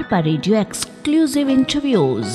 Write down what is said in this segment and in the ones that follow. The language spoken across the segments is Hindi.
Arpa radio exclusive interviews.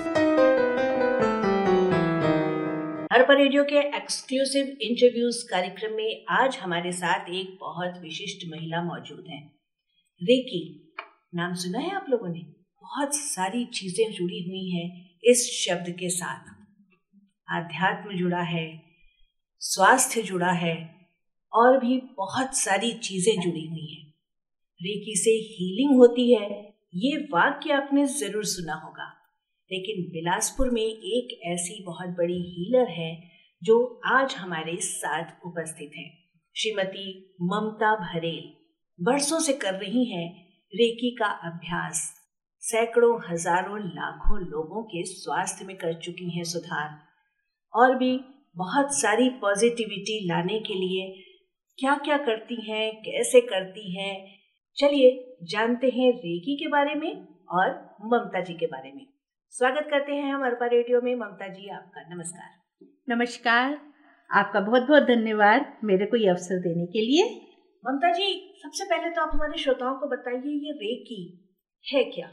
Arpa radio के एक्सक्लूसिव इंटरव्यूज कार्यक्रम में आज हमारे साथ एक बहुत विशिष्ट महिला मौजूद है। रेकी नाम सुना है आप लोगों ने? बहुत सारी चीजें जुड़ी हुई हैं इस शब्द के साथ। आध्यात्म जुड़ा है, स्वास्थ्य जुड़ा है और भी बहुत सारी चीजें जुड़ी हुई हैं। रेकी से हीलिंग होती है, ये वाक्य आपने जरूर सुना होगा। लेकिन बिलासपुर में एक ऐसी बहुत बड़ी हीलर है जो आज हमारे साथ उपस्थित है। श्रीमती ममता भरेल बरसों से कर रही हैं रेकी का अभ्यास। सैकड़ों, हजारों, लाखों लोगों के स्वास्थ्य में कर चुकी हैं सुधार और भी बहुत सारी पॉजिटिविटी लाने के लिए क्या क्या करती हैं, कैसे करती हैं। चलिए जानते हैं रेकी के बारे में और ममता जी के बारे में। स्वागत करते हैं हम अरपा रेडियो में। ममता जी आपका नमस्कार। नमस्कार, आपका बहुत बहुत धन्यवाद मेरे को ये अवसर देने के लिए। ममता जी, सबसे पहले तो आप हमारे श्रोताओं को बताइए ये रेकी है क्या?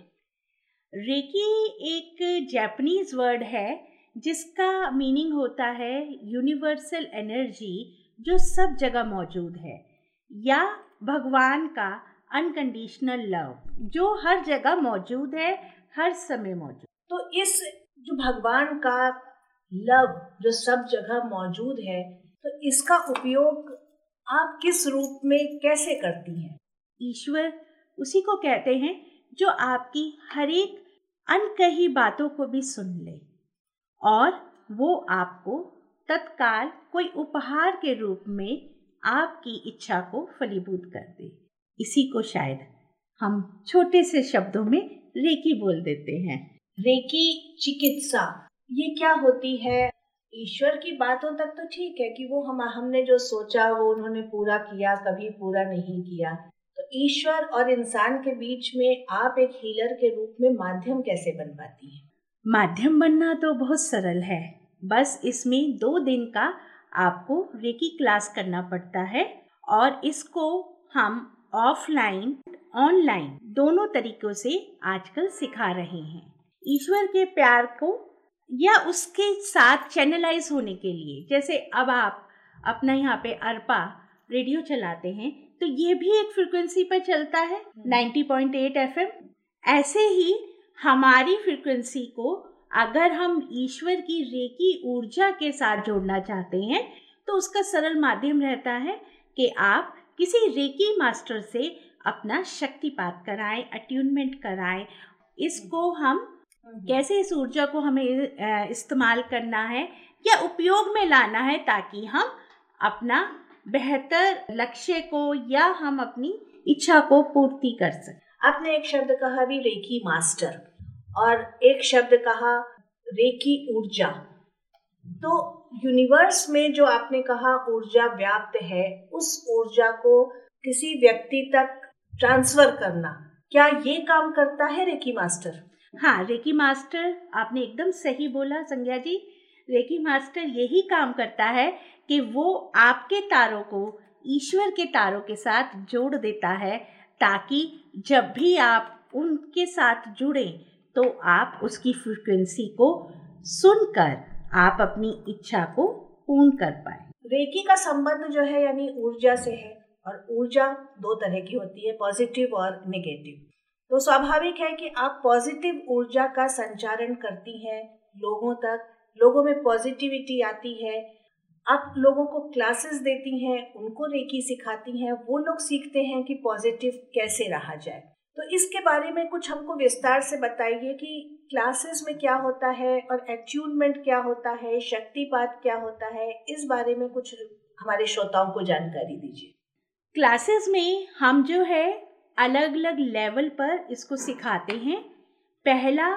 रेकी एक जापानीज वर्ड है जिसका मीनिंग होता है यूनिवर्सल एनर्जी जो सब जगह मौजूद है, या भगवान का अनकंडीशनल लव जो हर जगह मौजूद है, हर समय मौजूद। तो इस जो भगवान का लव जो सब जगह मौजूद है, तो इसका उपयोग आप किस रूप में कैसे करती हैं? ईश्वर उसी को कहते हैं जो आपकी हर एक अनकही बातों को भी सुन ले और वो आपको तत्काल कोई उपहार के रूप में आपकी इच्छा को फलीभूत कर दे। इसी को शायद हम छोटे से शब्दों में रेकी बोल देते हैं। रेकी चिकित्सा ये क्या होती है? ईश्वर की बातों तक तो ठीक है कि वो हमने जो सोचा वो उन्होंने पूरा किया, कभी पूरा नहीं किया। तो ईश्वर और इंसान के बीच में आप एक हीलर के रूप में माध्यम कैसे बन पाती हैं? माध्यम बनना तो बहुत सरल है, बस इसमें 2 दिन का आपको रेकी क्लास करना पड़ता है और इसको हम ऑफलाइन ऑनलाइन दोनों तरीकों से आजकल सिखा रहे हैं। ईश्वर के प्यार को या उसके साथ चैनलाइज होने के लिए, जैसे अब आप अपना यहाँ पे अरपा रेडियो चलाते हैं तो ये भी एक फ्रीक्वेंसी पर चलता है 90.8 FM। ऐसे ही हमारी फ्रीक्वेंसी को अगर हम ईश्वर की रेकी ऊर्जा के साथ जोड़ना चाहते हैं तो उसका सरल माध्यम रहता है कि आप किसी रेकी मास्टर से अपना शक्तिपात कराएं, अट्यूनमेंट कराएं। इसको हम कैसे इस ऊर्जा को हमें इस्तेमाल करना है या उपयोग में लाना है ताकि हम अपना बेहतर लक्ष्य को या हम अपनी इच्छा को पूर्ति कर सकें। आपने एक शब्द कहा भी रेकी मास्टर और एक शब्द कहा रेकी ऊर्जा। तो यूनिवर्स में जो आपने कहा ऊर्जा व्याप्त है, उस ऊर्जा को किसी व्यक्ति तक ट्रांसफर करना, क्या ये काम करता है रेकी मास्टर? हाँ, रेकी मास्टर, आपने एकदम सही बोला संज्ञा जी। रेकी मास्टर यही काम करता है कि वो आपके तारों को ईश्वर के तारों के साथ जोड़ देता है ताकि जब भी आप उनके साथ जुड़ें तो आप उसकी फ्रीक्वेंसी को सुनकर आप अपनी इच्छा को पूर्ण कर पाए। रेकी का संबंध जो है यानी ऊर्जा से है और ऊर्जा 2 तरह की होती है, पॉजिटिव और नेगेटिव। तो स्वाभाविक है कि आप पॉजिटिव ऊर्जा का संचारण करती हैं लोगों तक, लोगों में पॉजिटिविटी आती है। आप लोगों को क्लासेस देती हैं, उनको रेकी सिखाती हैं, वो लोग सीखते हैं कि पॉजिटिव कैसे रहा जाए। तो इसके बारे में कुछ हमको विस्तार से बताइए कि क्लासेस में क्या होता है और अट्यूनमेंट क्या होता है, शक्तिपात क्या होता है। इस बारे में कुछ हमारे श्रोताओं को जानकारी दीजिए। क्लासेस में हम जो है अलग अलग लेवल पर इसको सिखाते हैं। पहला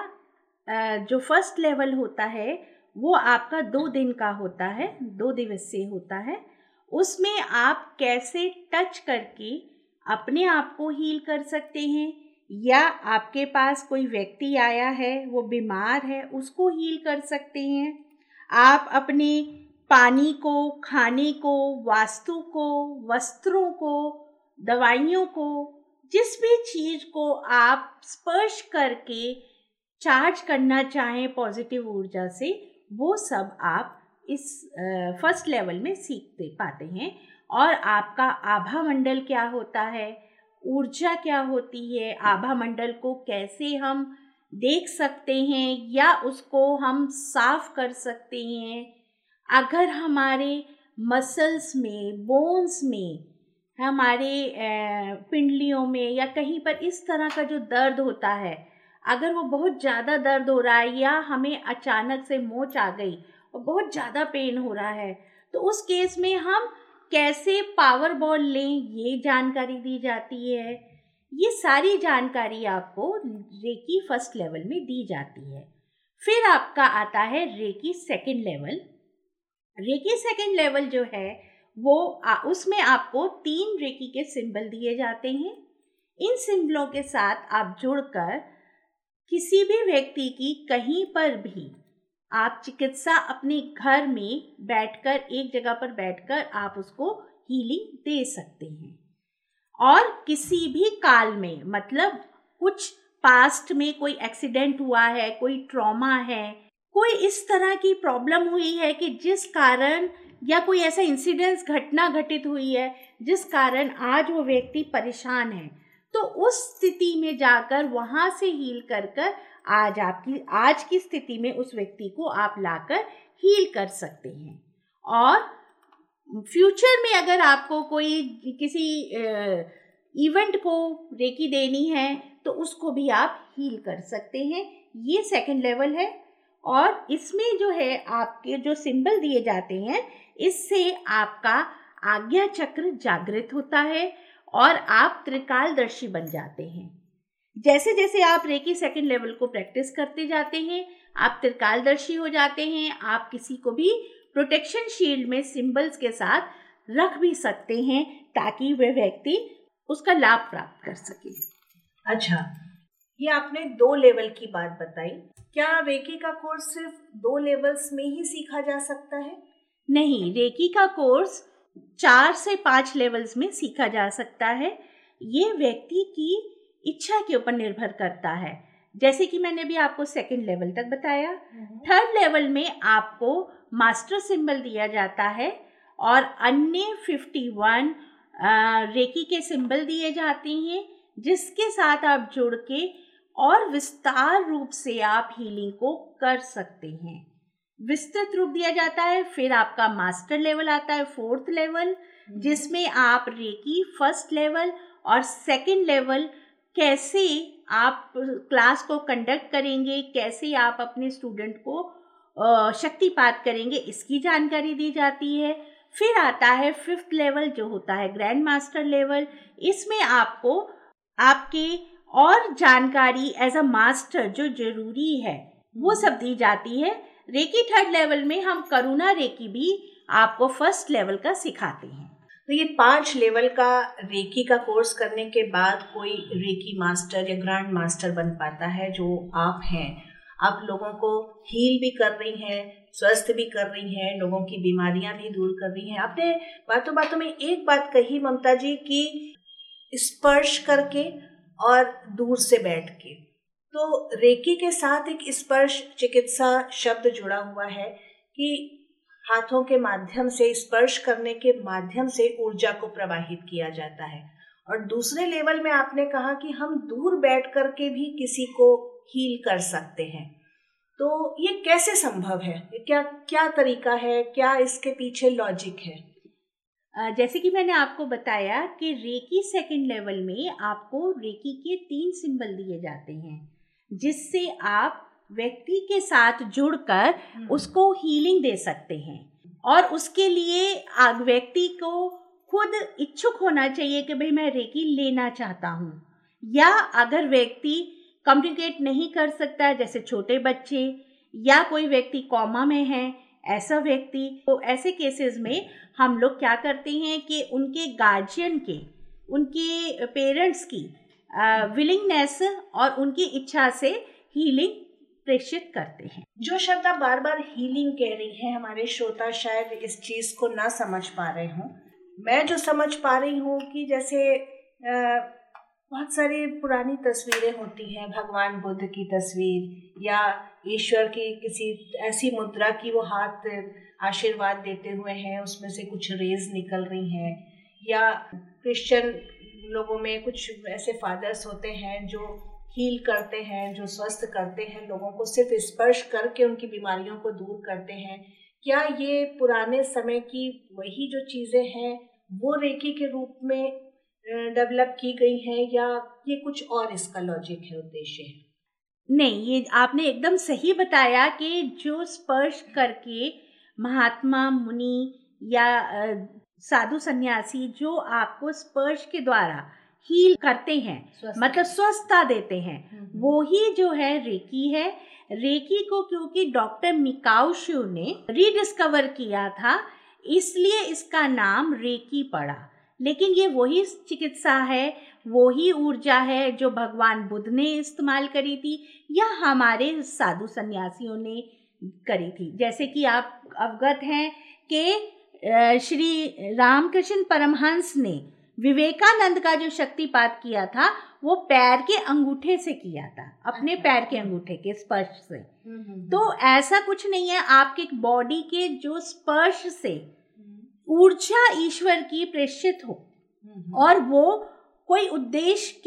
जो फर्स्ट लेवल होता है वो आपका 2 दिन का होता है, 2 दिवसीय होता है। उसमें आप कैसे टच करके अपने आप को हील कर सकते हैं या आपके पास कोई व्यक्ति आया है वो बीमार है उसको हील कर सकते हैं। आप अपने पानी को, खाने को, वास्तु को, वस्त्रों को, दवाइयों को, जिस भी चीज को आप स्पर्श करके चार्ज करना चाहें पॉजिटिव ऊर्जा से, वो सब आप इस फर्स्ट लेवल में सीखते पाते हैं। और आपका आभा मंडल क्या होता है, ऊर्जा क्या होती है, आभा मंडल को कैसे हम देख सकते हैं या उसको हम साफ कर सकते हैं। अगर हमारे मसल्स में, बोन्स में, हमारे पिंडलियों में या कहीं पर इस तरह का जो दर्द होता है, अगर वो बहुत ज़्यादा दर्द हो रहा है या हमें अचानक से मोच आ गई और बहुत ज़्यादा पेन हो रहा है, तो उस केस में हम कैसे पावर बॉल लें, ये जानकारी दी जाती है। ये सारी जानकारी आपको रेकी फर्स्ट लेवल में दी जाती है। फिर आपका आता है reiki second level. Reiki second level जो है वो उसमें आपको 3 रेकी के सिंबल दिए जाते हैं। इन सिंबलों के साथ आप जुड़कर किसी भी व्यक्ति की कहीं पर भी आप चिकित्सा अपने घर में बैठकर, एक जगह पर बैठकर आप उसको हीलिंग दे सकते हैं। और किसी भी काल में, मतलब कुछ पास्ट में कोई एक्सीडेंट हुआ है, कोई ट्रॉमा है, कोई इस तरह की प्रॉब्लम हुई है कि जिस कारण, या कोई ऐसा इंसिडेंस, घटना घटित हुई है जिस कारण आज वो व्यक्ति परेशान है, तो उस स्थिति में जाकर वहाँ से हील कर कर आज की स्थिति में उस व्यक्ति को आप लाकर हील कर सकते हैं। और फ्यूचर में अगर आपको कोई किसी इवेंट को रेकी देनी है तो उसको भी आप हील कर सकते हैं। ये सेकंड लेवल है। और इसमें जो है आपके जो सिंबल दिए जाते हैं, इससे आपका आज्ञा चक्र जागृत होता है और आप त्रिकालदर्शी बन जाते हैं। जैसे जैसे आप रेकी सेकंड लेवल को प्रैक्टिस करते जाते हैं, आप त्रिकालदर्शी हो जाते हैं। आप किसी को भी प्रोटेक्शन शील्ड में सिंबल्स के साथ रख भी सकते हैं ताकि वह व्यक्ति उसका लाभ प्राप्त कर सके। अच्छा, ये आपने 2 लेवल की बात बताई। क्या रेकी का कोर्स सिर्फ 2 लेवल्स में ही सीखा जा सकता है? नहीं, रेकी का कोर्स 4 से 5 लेवल्स में सीखा जा सकता है। ये व्यक्ति की इच्छा के ऊपर निर्भर करता है। जैसे कि मैंने भी आपको सेकंड लेवल तक बताया। थर्ड लेवल में आपको मास्टर सिंबल दिया जाता है और अन्य 51 रेकी के सिंबल दिए जाते हैं, जिसके साथ आप जुड़ के और विस्तार रूप से आप हीलिंग को कर सकते हैं। विस्तृत रूप दिया जाता है। फिर आपका मास्टर लेवल आता है, 4th लेवल, जिसमें आप रेकी फर्स्ट लेवल और सेकंड लेवल कैसे आप क्लास को कंडक्ट करेंगे, कैसे आप अपने स्टूडेंट को शक्तिपात करेंगे, इसकी जानकारी दी जाती है। फिर आता है 5th लेवल जो होता है ग्रैंड मास्टर लेवल। इसमें आपको आपके और जानकारी एज अ मास्टर जो जरूरी है वो सब दी जाती है। रेकी 3rd लेवल में हम करुणा रेकी भी आपको फर्स्ट लेवल का सिखाते हैं। तो ये 5 लेवल का रेकी का कोर्स करने के बाद कोई रेकी मास्टर या ग्रैंड मास्टर बन पाता है, जो आप हैं। आप लोगों को हील भी कर रही हैं, स्वस्थ भी कर रही हैं, लोगों की बीमारियां भी दूर कर रही हैं। आपने बातों बातों में एक बात कही ममता जी कि स्पर्श करके और दूर से बैठ के, तो रेकी के साथ एक स्पर्श चिकित्सा शब्द जुड़ा हुआ है कि हाथों के माध्यम से, स्पर्श करने के माध्यम से ऊर्जा को प्रवाहित किया जाता है। और दूसरे लेवल में आपने कहा कि हम दूर बैठ कर के भी किसी को हील कर सकते हैं। तो ये कैसे संभव है? क्या तरीका है? क्या इसके पीछे लॉजिक है? जैसे कि मैंने आपको बताया कि रेकी सेकंड लेवल में आपको रेकी के 3 सिंबल दिए जाते हैं, जिससे आप व्यक्ति के साथ जुड़कर उसको हीलिंग दे सकते हैं। और उसके लिए व्यक्ति को खुद इच्छुक होना चाहिए कि भाई मैं रेकी लेना चाहता हूँ। या अगर व्यक्ति कम्युनिकेट नहीं कर सकता, जैसे छोटे बच्चे या कोई व्यक्ति कोमा में है, ऐसा व्यक्ति, तो ऐसे केसेस में हम लोग क्या करते हैं कि उनके गार्जियन के, उनके पेरेंट्स की विलिंगनेस और उनकी इच्छा से हीलिंग प्रेषित करते हैं। जो शब्द आप बार बार हीलिंग कह रही हैं, हमारे श्रोता शायद इस चीज को ना समझ पा रहे हों। मैं जो समझ पा रही हूँ कि जैसे बहुत सारी पुरानी तस्वीरें होती हैं, भगवान बुद्ध की तस्वीर या ईश्वर की किसी ऐसी मुद्रा की वो हाथ आशीर्वाद देते हुए हैं, उसमें से कुछ रेज निकल रही हैं, या क्रिश्चियन लोगों में कुछ ऐसे फादर्स होते हैं जो हील करते हैं, जो स्वस्थ करते हैं लोगों को, सिर्फ स्पर्श करके उनकी बीमारियों को दूर करते हैं। क्या ये पुराने समय की वही जो चीज़ें हैं वो रेकी के रूप में डेवलप की गई हैं, या ये कुछ और इसका लॉजिक है, उद्देश्य है? नहीं, ये आपने एकदम सही बताया कि जो स्पर्श करके महात्मा मुनि या साधु सन्यासी जो आपको स्पर्श के द्वारा हील करते हैं, मतलब स्वस्थता देते हैं, वो ही जो है रेकी है। रेकी को क्योंकि डॉक्टर मिकाओ शू ने रीडिस्कवर किया था, इसलिए इसका नाम रेकी पड़ा। लेकिन ये वही चिकित्सा है, वही ऊर्जा है जो भगवान बुद्ध ने इस्तेमाल करी थी या हमारे साधु सन्यासियों ने करी थी। जैसे कि आप अवगत हैं कि श्री रामकृष्ण परमहंस ने विवेकानंद का जो शक्तिपात किया था वो पैर के अंगूठे से किया था, अपने पैर के अंगूठे के स्पर्श से। तो ऐसा कुछ नहीं है, आपके बॉडी के जो स्पर्श से ऊर्जा ईश्वर की प्रेषित हो और वो कोई उद्देश्य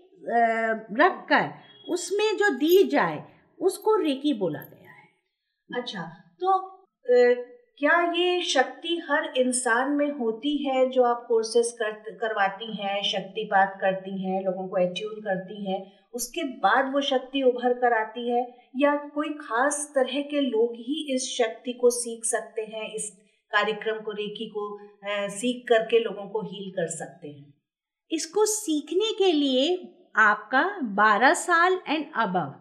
के रख कर उसमें जो दी जाए उसको रेकी बोला गया है। अच्छा, तो क्या ये शक्ति हर इंसान में होती है जो आप कोर्सेस करवाती हैं, शक्तिपात करती हैं, लोगों को एट्यून करती हैं, उसके बाद वो शक्ति उभर कर आती है, या कोई खास तरह के लोग ही इस शक्ति को सीख सकते हैं, इस कार्यक्रम को, रेकी को सीख करके लोगों को हील कर सकते हैं? इसको सीखने के लिए आपका 12 साल एंड अबव,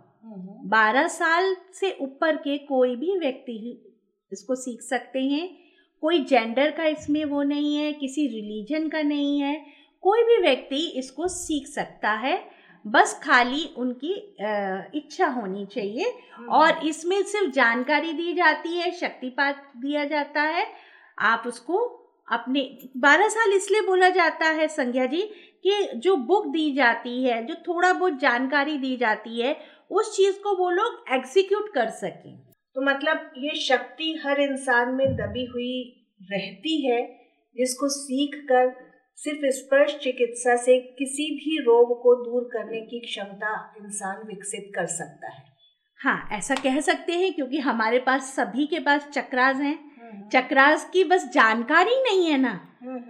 12 साल से ऊपर के कोई भी व्यक्ति इसको सीख सकते हैं। कोई जेंडर का इसमें वो नहीं है, किसी रिलीजन का नहीं है, कोई भी व्यक्ति इसको सीख सकता है, बस खाली उनकी इच्छा होनी चाहिए। और इसमें सिर्फ जानकारी दी जाती है, शक्तिपात दिया जाता है। आप उसको अपने 12 साल इसलिए बोला जाता है संज्ञा जी कि जो बुक दी जाती है, जो थोड़ा बहुत जानकारी दी जाती है, उस चीज़ को वो लोग एग्जीक्यूट कर सकें। तो मतलब ये शक्ति हर इंसान में दबी हुई रहती है, जिसको सीख कर सिर्फ स्पर्श चिकित्सा से किसी भी रोग को दूर करने की क्षमता इंसान विकसित कर सकता है। हाँ, ऐसा कह सकते हैं, क्योंकि हमारे पास सभी के पास चक्रास हैं। चक्रास की बस जानकारी नहीं है ना।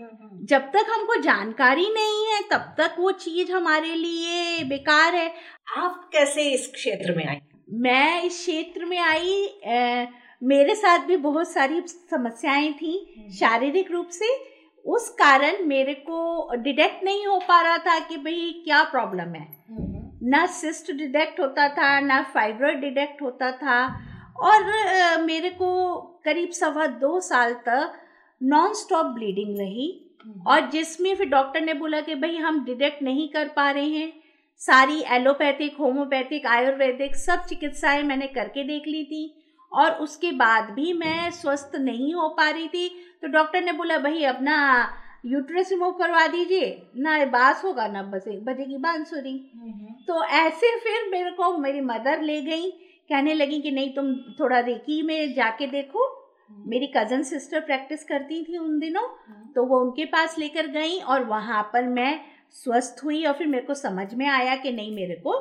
जब तक हमको जानकारी नहीं है तब तक वो चीज हमारे लिए बेकार है। आप कैसे इस क्षेत्र में आई? मैं इस क्षेत्र में आई, मेरे साथ भी बहुत सारी समस्याएं थी शारीरिक रूप से। उस कारण मेरे को डिटेक्ट नहीं हो पा रहा था कि भाई क्या प्रॉब्लम है। ना सिस्ट डिटेक्ट होता था, ना फाइब्रॉइड डिटेक्ट होता था, और मेरे को करीब 2.25 साल तक नॉन स्टॉप ब्लीडिंग रही। और जिसमें फिर डॉक्टर ने बोला कि भाई हम डिटेक्ट नहीं कर पा रहे हैं। सारी एलोपैथिक, होम्योपैथिक, आयुर्वेदिक सब चिकित्साएं मैंने करके देख ली थी, और उसके बाद भी मैं स्वस्थ नहीं हो पा रही थी। तो डॉक्टर ने बोला भाई अपना यूट्रस रिमूव करवा दीजिए, ना बास होगा ना बजेगी बांसुरी। तो ऐसे फिर मेरे को मेरी मदर ले गई, कहने लगी कि नहीं तुम थोड़ा रेकी में जाके देखो। मेरी कज़न सिस्टर प्रैक्टिस करती थी उन दिनों, तो वो उनके पास लेकर गई और वहाँ पर मैं स्वस्थ हुई। और फिर मेरे को समझ में आया कि नहीं, मेरे को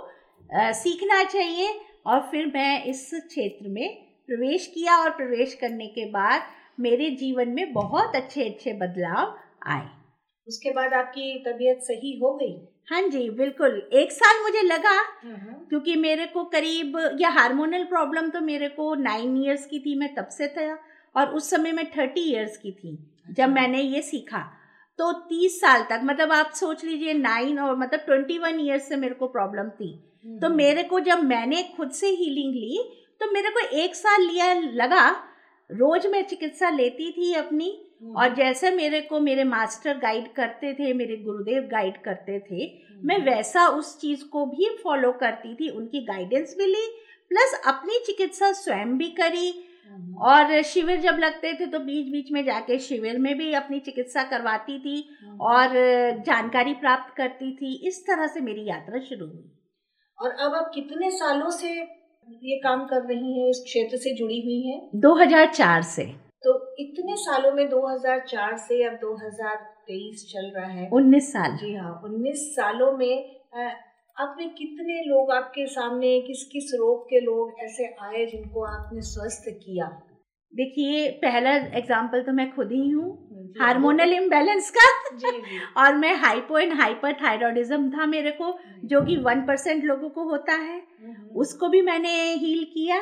सीखना चाहिए। और फिर मैं इस क्षेत्र में प्रवेश किया, और प्रवेश करने के बाद मेरे जीवन में बहुत अच्छे अच्छे बदलाव आए। उसके बाद आपकी तबीयत सही हो गई? हाँ जी, बिल्कुल। 1 साल मुझे लगा, क्योंकि मेरे को करीब या हार्मोनल प्रॉब्लम तो मेरे को 9 इयर्स की थी, मैं तब से था, और उस समय मैं 30 इयर्स की थी जब मैंने ये सीखा। तो 30 साल तक, मतलब आप सोच लीजिए 9 और मतलब 21 इयर्स से मेरे को प्रॉब्लम थी। तो मेरे को जब मैंने खुद से हीलिंग ली तो मेरे को 1 साल लगा। रोज मैं चिकित्सा लेती थी अपनी, और जैसे मेरे को मेरे मास्टर गाइड करते थे, मेरे गुरुदेव गाइड करते थे, मैं वैसा उस चीज़ को भी फॉलो करती थी। उनकी गाइडेंस भी ली, प्लस अपनी चिकित्सा स्वयं भी करी। और शिविर जब लगते थे तो बीच बीच में जाके शिविर में भी अपनी चिकित्सा करवाती थी और जानकारी प्राप्त करती थी। इस तरह से मेरी यात्रा शुरू हुई। और अब आप कितने सालों से ये काम कर रही हैं, इस क्षेत्र से जुड़ी हुई हैं? 2004 से। तो इतने सालों में 2004 से अब 2023 चल रहा है, 19 साल। जी हाँ, 19 सालों में आपने कितने लोग आपके सामने, किस किस रोग के लोग ऐसे आए जिनको आपने स्वस्थ किया? देखिए, पहला एग्जाम्पल तो मैं खुद ही हूँ, हार्मोनल इम्बैलेंस का। जी। और मैं हाइपो एंड हाइपरथायरॉयडिज्म था मेरे को, जो कि 1% लोगों को होता है, उसको भी मैंने हील किया।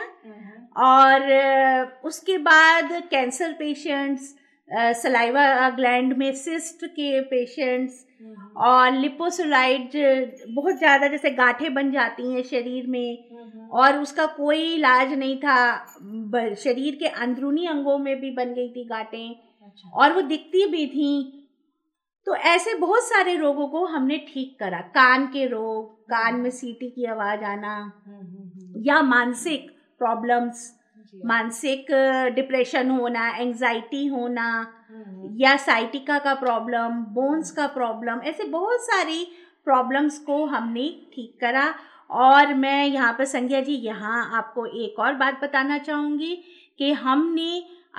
और उसके बाद कैंसर पेशेंट्स, सलाइवा ग्लैंड में सिस्ट के पेशेंट्स, और लिपोसुलाइड बहुत ज़्यादा, जैसे गांठें बन जाती हैं शरीर में और उसका कोई इलाज नहीं था। शरीर के अंदरूनी अंगों में भी बन गई थी गांठें और वो दिखती भी थी। तो ऐसे बहुत सारे रोगों को हमने ठीक करा। कान के रोग, कान में सीटी की आवाज़ आना, या मानसिक प्रॉब्लम्स, मानसिक डिप्रेशन होना, एंजाइटी होना, या साइटिका का प्रॉब्लम, बोन्स का प्रॉब्लम, ऐसे बहुत सारी प्रॉब्लम्स को हमने ठीक करा। और मैं यहाँ पर संज्ञा जी, यहाँ आपको एक और बात बताना चाहूँगी कि हमने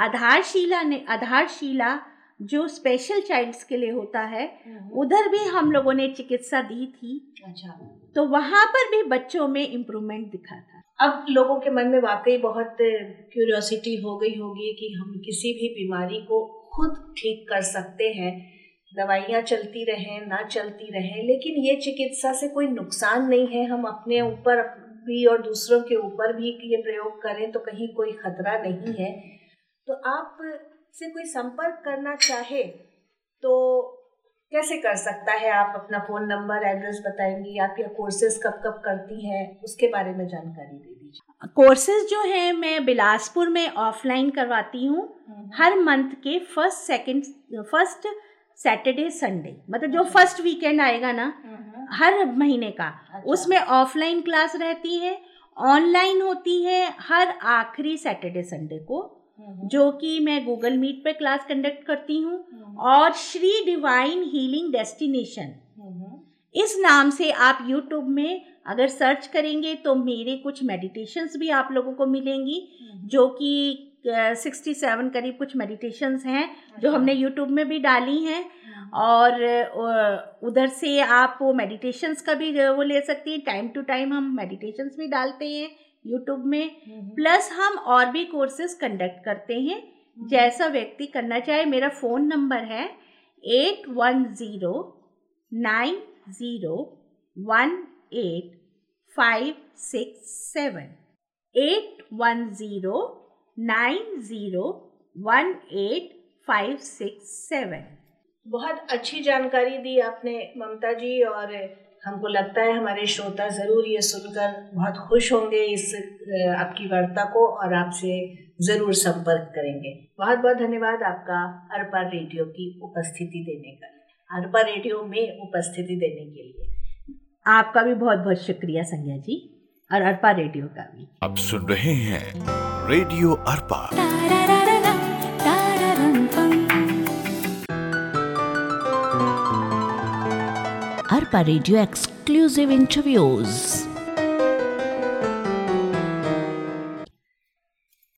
आधारशिला जो स्पेशल चाइल्ड्स के लिए होता है, उधर भी हम लोगों ने चिकित्सा दी थी। अच्छा। तो वहाँ पर भी बच्चों में इम्प्रूवमेंट दिखा था। अब लोगों के मन में वाकई बहुत क्यूरियोसिटी हो गई होगी कि हम किसी भी बीमारी को खुद ठीक कर सकते हैं, दवाइयाँ चलती रहें ना चलती रहें, लेकिन ये चिकित्सा से कोई नुकसान नहीं है। हम अपने ऊपर भी और दूसरों के ऊपर भी ये प्रयोग करें तो कहीं कोई खतरा नहीं है। तो आप से कोई संपर्क करना चाहे तो कैसे कर सकता है? आप अपना फ़ोन नंबर, एड्रेस बताएंगी? आप ये कोर्सेज कब कब करती हैं, उसके बारे में जानकारी दे दीजिए। कोर्सेज जो हैं मैं बिलासपुर में ऑफलाइन करवाती हूँ, हर मंथ के फर्स्ट सैटरडे संडे, मतलब जो फर्स्ट वीकेंड आएगा ना हर महीने का, उसमें ऑफलाइन क्लास रहती है। ऑनलाइन होती है हर आखिरी सैटरडे संडे को, जो कि मैं गूगल मीट पे क्लास कंडक्ट करती हूँ। और श्री डिवाइन हीलिंग डेस्टिनेशन, इस नाम से आप यूट्यूब में अगर सर्च करेंगे तो मेरे कुछ मेडिटेशंस भी आप लोगों को मिलेंगी, जो कि 67 करीब कुछ मेडिटेशंस हैं जो हमने यूट्यूब में भी डाली हैं। और उधर से आप वो मेडिटेशंस का भी वो ले सकती हैं। टाइम टू टाइम हम मेडिटेशंस भी डालते हैं यूट्यूब में, प्लस हम और भी कोर्सेज कंडक्ट करते हैं, जैसा व्यक्ति करना चाहे। मेरा फ़ोन नंबर है 8109018567, 8109018567। बहुत अच्छी जानकारी दी आपने ममता जी, और हमको लगता है हमारे श्रोता ज़रूर ये सुनकर बहुत खुश होंगे इस आपकी वार्ता को, और आपसे ज़रूर संपर्क करेंगे। बहुत बहुत धन्यवाद आपका अरपा रेडियो की उपस्थिति देने का, अरपा रेडियो में उपस्थिति देने के लिए। आपका भी बहुत बहुत शुक्रिया संज्ञा जी, और अरपा रेडियो का भी। आप सुन रहे हैं radio Arpa. Arpa radio exclusive interviews.